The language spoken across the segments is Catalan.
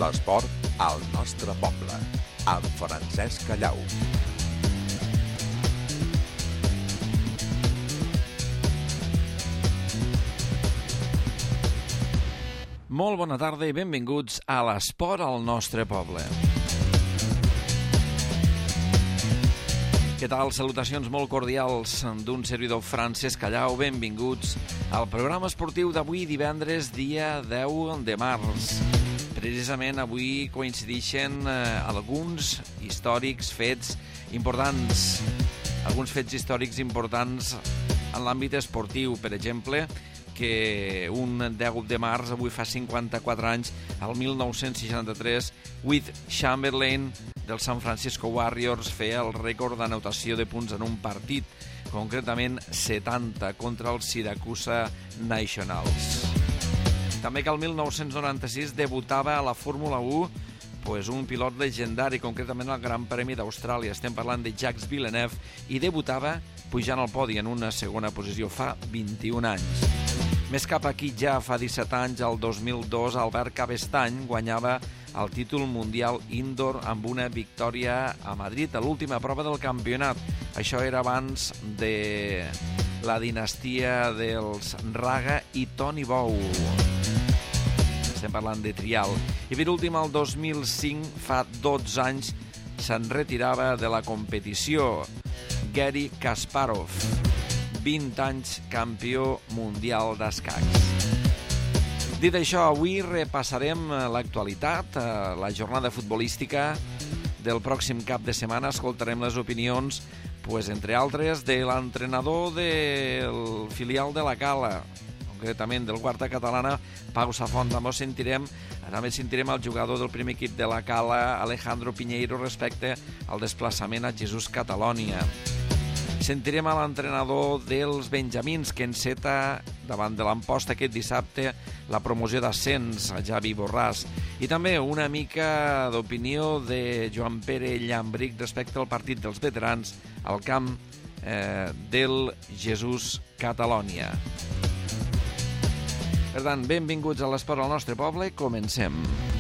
L'esport al nostre poble, amb Francesc Callau. Molt bona tarda i benvinguts a l'esport al nostre poble. Què tal? Salutacions molt cordials d'un servidor Francesc Callau. Benvinguts al programa esportiu d'avui divendres, dia 10 de març. Precisament avui coincideixen alguns històrics fets importants. Alguns fets històrics importants en l'àmbit esportiu, per exemple, que un 10 de març, avui fa 54 anys, el 1963, Wilt Chamberlain del San Francisco Warriors feia el rècord d'anotació de punts en un partit, concretament 70 contra el Syracuse Nationals. També que el 1996 debutava a la Fórmula 1 un pilot legendari, concretament al Gran Premi d'Austràlia. Estem parlant de Jacques Villeneuve i debutava pujant al podi en una segona posició fa 21 anys. Més cap aquí, ja fa 17 anys, el 2002, Albert Cabestany guanyava el títol mundial indoor amb una victòria a Madrid, a l'última prova del campionat. Això era abans de la dinastia dels Raga i Toni Bou. Estem parlant de trial. I per últim, el 2005, fa 12 anys, se'n retirava de la competició Garry Kasparov, 20 anys campió mundial d'escacs. Dit això, avui repassarem l'actualitat, la jornada futbolística del pròxim cap de setmana. Escoltarem les opinions, entre altres, de l'entrenador del filial de la Cala, concretament del Guarda Catalana, Pau Safont. També sentirem el jugador del primer equip de la Cala, Alejandro Piñeiro, respecte al desplaçament a Jesús Catalònia. Sentirem a l'entrenador dels Benjamins, que enceta davant de l'Amposta aquest dissabte la promoció d'ascens, a Javi Borràs. I també una mica d'opinió de Joan Pere Llambric respecte al partit dels veterans al camp del Jesús Catalònia. Per tant, benvinguts a l'esport al nostre poble. Comencem.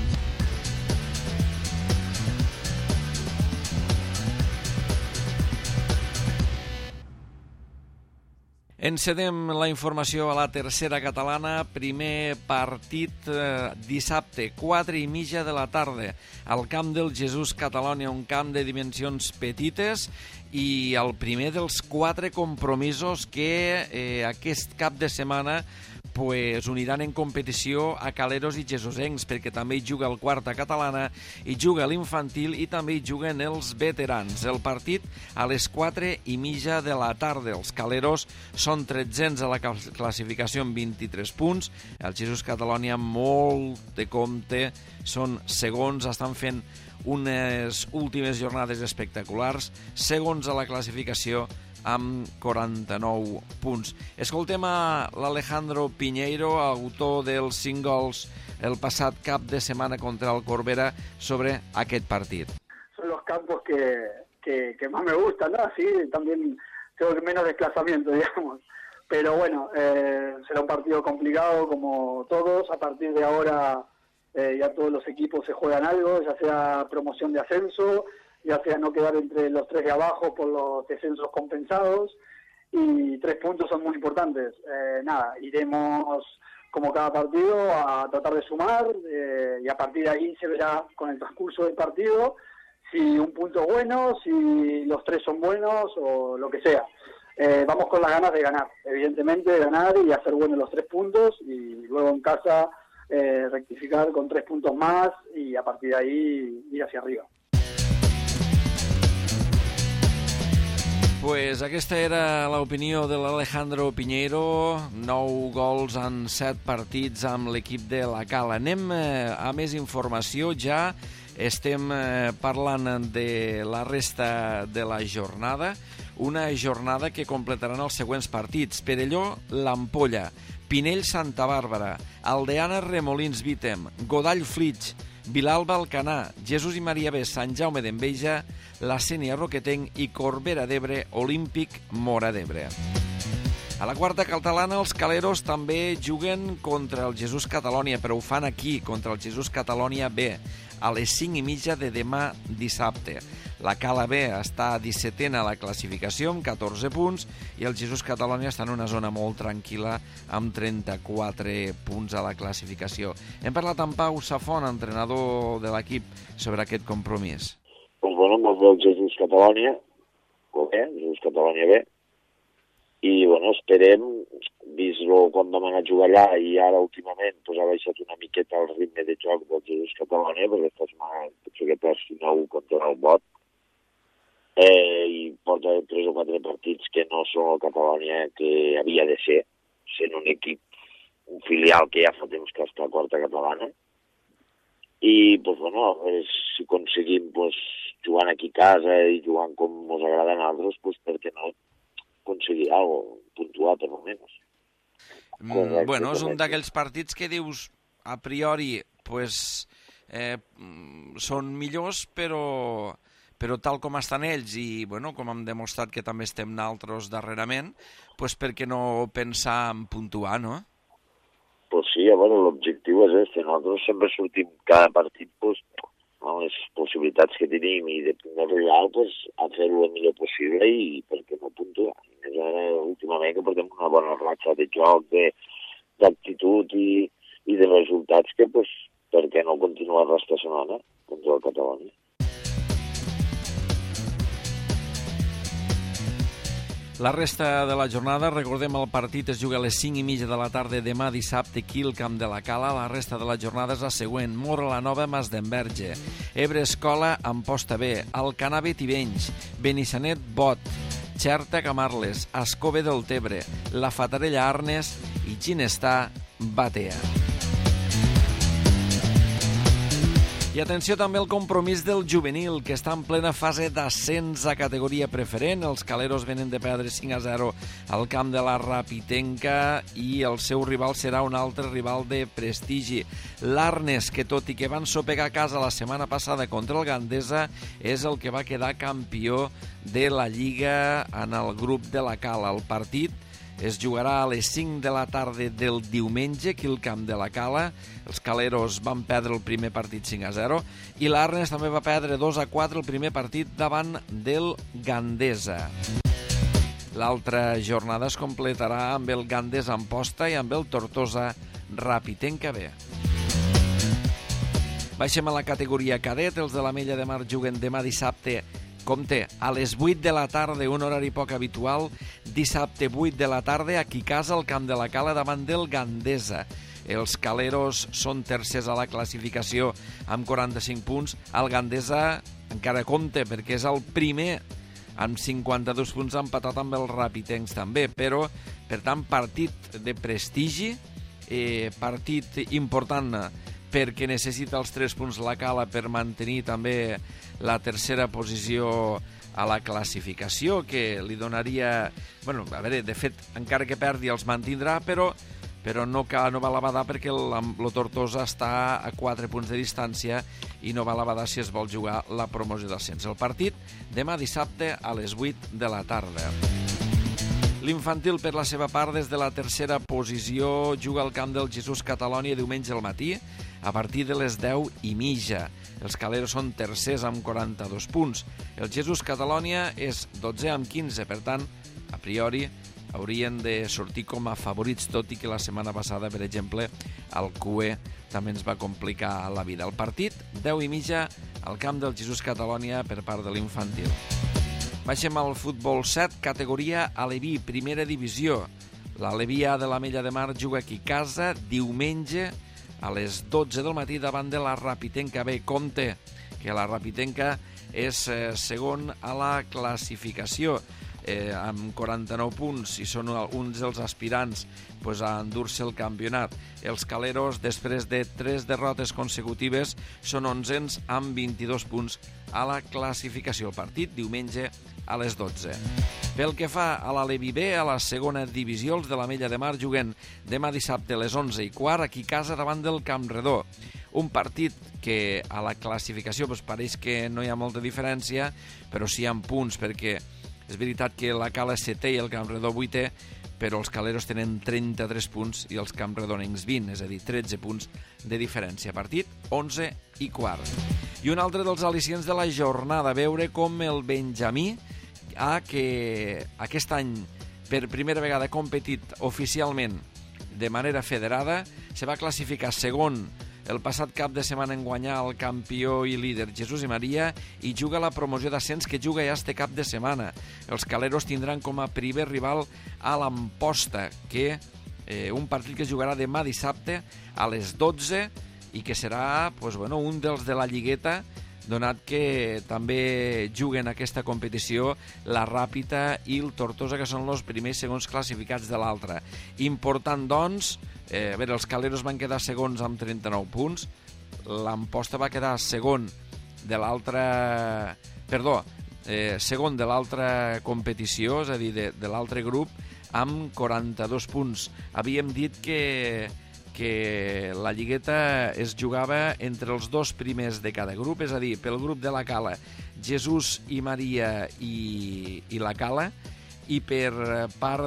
Encedem la informació a la tercera catalana. Primer partit dissabte, 4:30 de la tarda, al camp del Jesús Catalònia, un camp de dimensions petites, i el primer dels 4 compromisos que aquest cap de setmana uniran en competició a caleros i jesusencs, perquè també hi juga el Quarta Catalana, hi juga l'infantil i també hi juguen els veterans. El partit a les 4:30 de la tarda. Els caleros són 13ens a la classificació amb 23 punts. El Jesús Catalònia, molt de compte, són segons, estan fent unes últimes jornades espectaculars, segons a la classificació amb 49 punts. Escoltem a l'Alejandro Piñeiro, autor dels 5 gols el passat cap de setmana contra el Corbera, sobre aquest partit. Son los campos que más me gustan, ¿no? Así también tengo menos desplazamiento, digamos. Pero bueno, será un partido complicado como todos. A partir de ahora ya todos los equipos se juegan algo, ya sea promoción de ascenso, ya sea no quedar entre los 3 de abajo por los descensos compensados, y 3 puntos son muy importantes. Iremos como cada partido a tratar de sumar, y a partir de ahí se verá con el transcurso del partido si un punto es bueno, si los 3 son buenos o lo que sea. Vamos con las ganas de ganar, evidentemente de ganar y hacer buenos los 3 puntos, y luego en casa rectificar con 3 puntos más y a partir de ahí ir hacia arriba. Aquesta era l'opinió de l'Alejandro Piñeiro, 9 gols en 7 partits amb l'equip de la Cala. Anem a més informació ja. Estem parlant de la resta de la jornada, una jornada que completaran els següents partits: Perelló, l'Ampolla, Pinell, Santa Bàrbara, Aldeana, Remolins, Vítem, Godall, Flix, Vilalba, Alcanar, Jesús i Maria B, Sant Jaume d'Enveja, la Sénia, Roquetenc, i Corbera d'Ebre, Olímpic, Móra d'Ebre. A la quarta catalana, els caleros també juguen contra el Jesús Catalònia, però ho fan aquí, contra el Jesús Catalònia B, a les 5:30 de demà dissabte. La Cala B està 17a a la classificació amb 14 punts i el Jesús Catalònia està en una zona molt tranquil·la amb 34 punts a la classificació. Hem parlat amb Pau Safont, entrenador de l'equip, sobre aquest compromís. Doncs bueno, molt bé el Jesús Catalònia, Jesús Catalònia B, i bueno, esperem, vist-lo quan vam anar a jugar allà i ara últimament pues, ha baixat una miqueta el ritme de joc del Jesús Catalònia, perquè esta setmana potser que perds 9 contra el Bot, i porta 3 o 4 partits que no són el Catalònia que havia de ser, sent un equip, un filial que ja fa temps que està a quarta catalana, i pues, bueno, a veure si aconseguim pues, jugant aquí a casa i jugant com ens agrada a nosaltres, pues, perquè no aconseguir alguna cosa, puntuar per almenys. Bueno, és un d'aquells partits que dius, a priori, pues, són millors, però tal com estan ells i bueno, com hem demostrat que també estem naltros darrerament, pues, per què no pensar en puntuar, no? Pues sí, a veure, l'objectiu és este. Nosaltres sempre sortim cada partit pues, amb les possibilitats que tenim i depèn del rival pues, a fer-ho el millor possible i per què no puntuar. I més ara, últimament, que portem una bona ratxa de joc, d'actitud i de resultats que, pues, per què no continuar l'esta setmana contra el Catalònia. La resta de la jornada, recordem, el partit es juga a les 5:30 de la tarda demà dissabte aquí al Camp de la Cala. La resta de la jornada és la següent: Móra la Nova, Masdenverge, Ebre Escola, Amposta B, Alcanave Tivenys, Benissanet Bot, Xerta Camarles, Ascove del Tebre, La Fatarella Arnes i Ginestà Batea. I atenció també al compromís del juvenil, que està en plena fase d'ascens a categoria preferent. Els caleros venen de perdre 5-0 al camp de la Rapitenca i el seu rival serà un altre rival de prestigi. L'Arnes, que tot i que van sopegar a casa la setmana passada contra el Gandesa, és el que va quedar campió de la Lliga en el grup de la Cala. El partit es jugarà a les 5 de la tarda del diumenge aquí al Camp de la Cala. Els caleros van perdre el primer partit 5-0 i l'Arnes també va perdre 2-4 el primer partit davant del Gandesa. L'altra jornada es completarà amb el Gandesa Amposta i amb el Tortosa Rapitenca B. Baixem a la categoria cadet. Els de l'Ametlla de Mar juguen demà dissabte, compte, a les 8 de la tarda, un horari poc habitual, dissabte 8 de la tarda, aquí a casa, al Camp de la Cala, davant del Gandesa. Els caleros són tercers a la classificació amb 45 punts. El Gandesa encara compta perquè és el primer amb 52 punts, empatat amb els rapitencs també, però, per tant, partit de prestigi, partit important perquè necessita els 3 punts la Cala per mantenir també la tercera posició a la classificació, que li donaria... Bueno, a veure, de fet, encara que perdi els mantindrà, però no val a badar perquè el Tortosa està a 4 punts de distància i no val a badar si es vol jugar la promoció d'ascens. El partit demà dissabte a les 8 de la tarda. L'infantil, per la seva part, des de la tercera posició, juga al camp del Jesús Catalònia diumenge al matí a partir de les 10:30. Els caleros són tercers amb 42 punts. El Jesús Catalònia és 12è amb 15, per tant, a priori, haurien de sortir com a favorits, tot i que la setmana passada, per exemple, el CUE també ens va complicar la vida. El partit, 10:30, al camp del Jesús Catalònia per part de l'infantil. Baixem al futbol 7, categoria Aleví, primera divisió. L'Aleví A de l'Ametlla de Mar juga aquí a casa diumenge a les 12 del matí davant de la Rapitenca B. Compte que la Rapitenca és segon a la classificació amb 49 punts i són uns dels aspirants a endur-se el campionat. Els caleros, després de 3 derrotes consecutives, són 11ens amb 22 punts a la classificació. El partit diumenge a les 12. Pel que fa a l'Aleví B, a la segona divisió, els de l'Ametlla de Mar juguen demà dissabte a les 11:15 aquí a casa davant del Campredó. Un partit que a la classificació pareix que no hi ha molta diferència, però sí hi ha punts, perquè és veritat que la Cala és setè i el Campredó 8è, però els Caleros tenen 33 punts i els campredonencs 20, és a dir, 13 punts de diferència. Partit 11 i quart. I un altre dels al·licients de la jornada, veure com el Benjamí, que aquest any per primera vegada ha competit oficialment de manera federada, se va classificar segon el passat cap de setmana en guanyar el campió i líder Jesús i Maria i juga la promoció d'ascens que juga ja este cap de setmana. Els Caleros tindran com a primer rival a l'Amposta, que un partit que jugarà demà dissabte a les 12 i que serà un dels de la Lligueta, donat que també juguen aquesta competició la Ràpita i el Tortosa, que són els primers i segons classificats de l'altra. Important, doncs, els Caleros van quedar segons amb 39 punts, l'Amposta va quedar segon de l'altra... segon de l'altra competició, és a dir, de l'altre grup, amb 42 punts. Havíem dit que la Lligueta es jugava entre els dos primers de cada grup, és a dir, pel grup de la Cala, Jesús i Maria i la Cala, i per part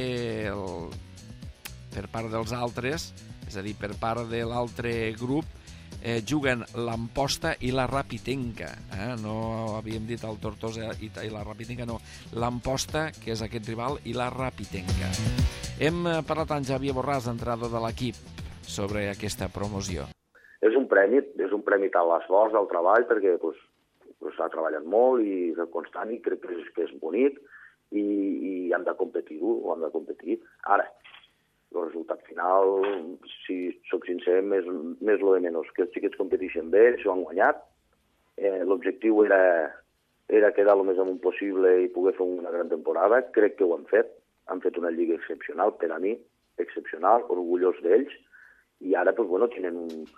dels altres, és a dir, per part de l'altre grup, juguen l'Amposta i la Rapitenca. No havíem dit el Tortosa i la Rapitenca, no. L'Amposta, que és aquest rival, i la Rapitenca. Hem parlat amb Xavier Borràs, entrenador de l'equip, sobre aquesta promoció. És un premi a l'esforç, al treball, perquè s'ha treballat molt i és constant i crec que és bonic i hem de competir-ho, hem de competir. Ara, el resultat final, si soc sincer, més lo de menys, que els xiquets competeixen bé, s'ho han guanyat. L'objectiu era quedar el més amunt possible i poder fer una gran temporada. Crec que ho han fet. Han fet una lliga excepcional, per a mi, excepcional, orgullós d'ells, i ara tenen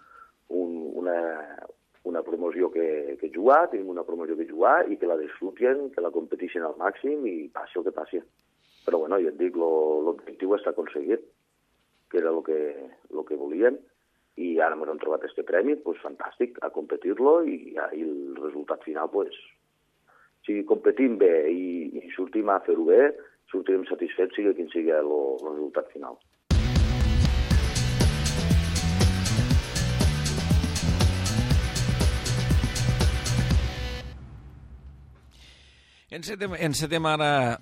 una promoció que jugar, tenim una promoció que jugar i que la disfruten, que la competeixen al màxim i passi el que passi. Però ja et dic, l'objectiu està aconseguit, que era el que volien, i ara ens han trobat aquest premi, fantàstic, a competir-lo, i el resultat final, si competim bé i sortim a fer-ho bé, sortirem satisfets, sigui quin sigui el resultat final. Encetem ara...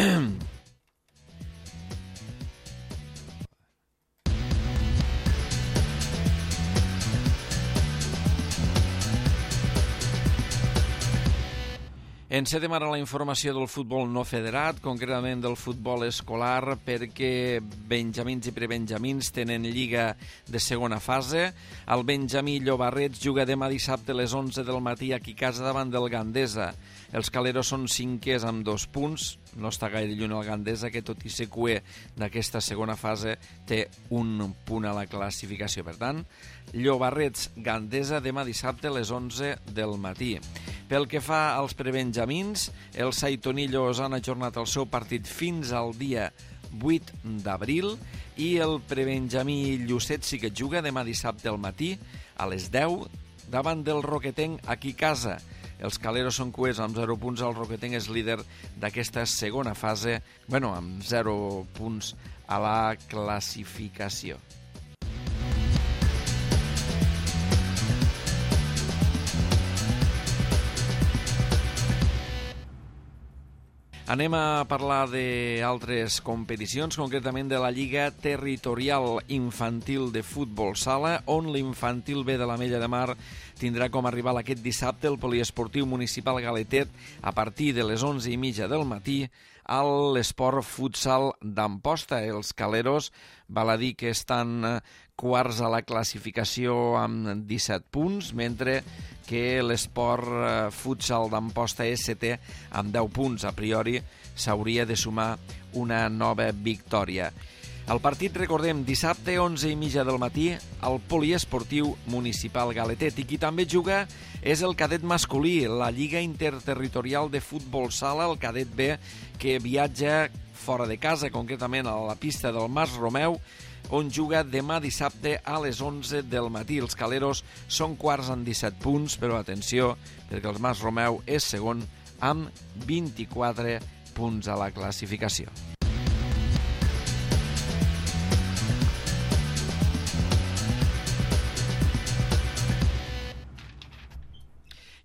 Encetem ara la informació del futbol no federat, concretament del futbol escolar, perquè benjamins i prebenjamins tenen lliga de segona fase. El Benjamí Llobarrets juga demà dissabte a les 11 del matí aquí a casa davant del Gandesa. Els Caleros són cinquers amb 2 punts. No està gaire lluny el Gandesa, que tot i ser cuer d'aquesta segona fase té un punt a la classificació. Per tant, Llobarrets-Gandesa demà dissabte a les 11 del matí. Pel que fa als prebenjamins, els Saitonillos han ajornat el seu partit fins al dia 8 d'abril i el prebenjamí Llucet sí que juga demà dissabte al matí a les 10 davant del Roquetenc aquí a casa. Els Caleros són cuers amb 0 punts, el Roquetenc és líder d'aquesta segona fase, amb 0 punts a la classificació. Anem a parlar d'altres competicions, concretament de la Lliga Territorial Infantil de Futbol Sala, on l'infantil B de l'Ametlla de Mar tindrà com a rival aquest dissabte el Poliesportiu Municipal Galetet a partir de les 11:30 del matí a l'Esport Futsal d'Amposta. Els Caleros, val a dir que estan quarts a la classificació amb 17 punts, mentre que l'Esport Futsal d'Amposta és setè amb 10 punts. A priori s'hauria de sumar una nova victòria. El partit, recordem, dissabte 11:30 del matí al Poliesportiu Municipal Galetet. I qui també juga és el cadet masculí, la Lliga Interterritorial de Futbol Sala, el cadet B, que viatja fora de casa, concretament a la pista del Mas Romeu, on juga demà dissabte a les 11 del matí. Els Caleros són quarts amb 17 punts, però atenció, perquè el Mas Romeu és segon amb 24 punts a la classificació.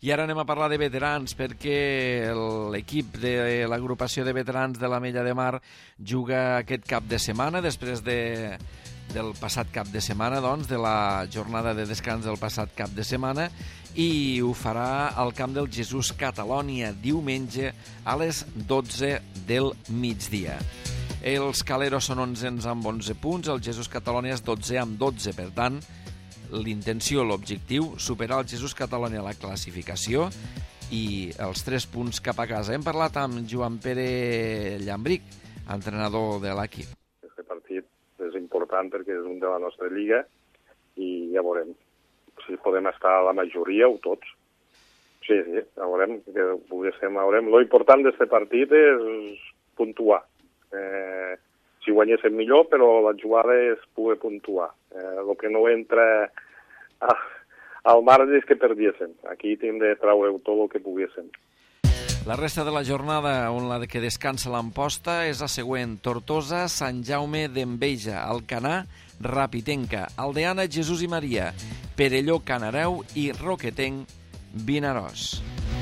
I ara anem a parlar de veterans, perquè l'equip de l'agrupació de veterans de l'Ametlla de Mar juga aquest cap de setmana, després del passat cap de setmana, doncs, de la jornada de descans del passat cap de setmana, i ho farà al camp del Jesús Catalònia diumenge a les 12 del migdia. Els Caleros són 11 amb 11 punts, el Jesús Catalònia és 12 amb 12, per tant, l'intenció, l'objectiu, superar el Jesús Catalònia a la classificació i els 3 punts cap a casa. Hem parlat amb Joan Pere Llambric, entrenador de l'equip. Aquest partit és important perquè és un de la nostra lliga i ja veurem si podem estar a la majoria o tots. Sí, ja veurem que poguéssim. Lo important d'aquest partit és puntuar. Si guanyéssim millor, però la jugada és poder puntuar. El que no entra al marge és que perdiéssim. Aquí hem de treure tot el que poguéssim. La resta de la jornada on la que descansa l'Amposta és la següent: Tortosa, Sant Jaume d'Enveja, Alcanar, Rapitenca, Aldeana, Jesús i Maria, Perelló, Canareu i Roquetenc, Vinaròs.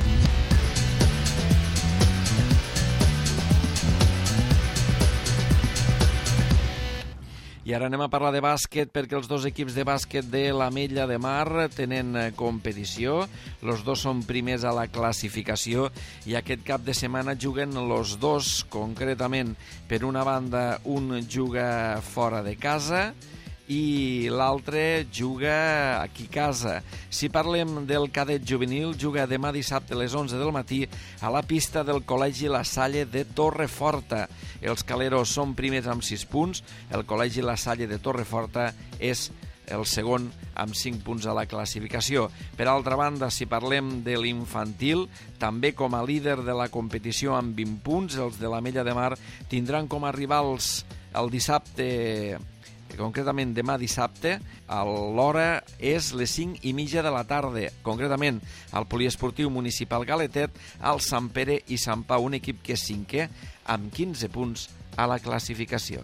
I ara anem a parlar de bàsquet, perquè els dos equips de bàsquet de l'Ametlla de Mar tenen competició. Els dos són primers a la classificació i aquest cap de setmana juguen els dos, concretament, per una banda, un juga fora de casa i l'altre juga aquí a casa. Si parlem del cadet juvenil, juga demà dissabte a les 11 del matí a la pista del Col·legi La Salle de Torreforta. Els Caleros són primers amb 6 punts, el Col·legi La Salle de Torreforta és el segon amb 5 punts a la classificació. Per altra banda, si parlem de l'infantil, també com a líder de la competició amb 20 punts, els de l'Ametlla de Mar tindran com a rivals el dissabte, concretament demà dissabte, l'hora és les 5:30 de la tarda, concretament al Poliesportiu Municipal Galetet, al Sant Pere i Sant Pau, un equip que és 5è amb 15 punts a la classificació.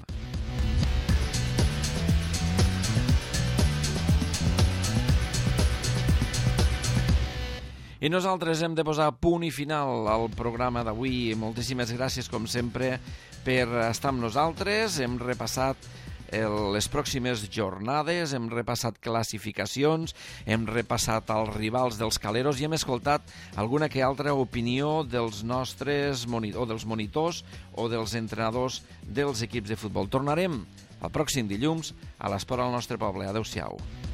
I nosaltres hem de posar punt i final al programa d'avui. Moltíssimes gràcies, com sempre, per estar amb nosaltres. Hem repassat les pròximes jornades, hem repassat classificacions, hem repassat els rivals dels Caleros i hem escoltat alguna que altra opinió dels nostres dels monitors o dels entrenadors dels equips de futbol. Tornarem el pròxim dilluns a l'Esport al nostre poble. Adéu-siau.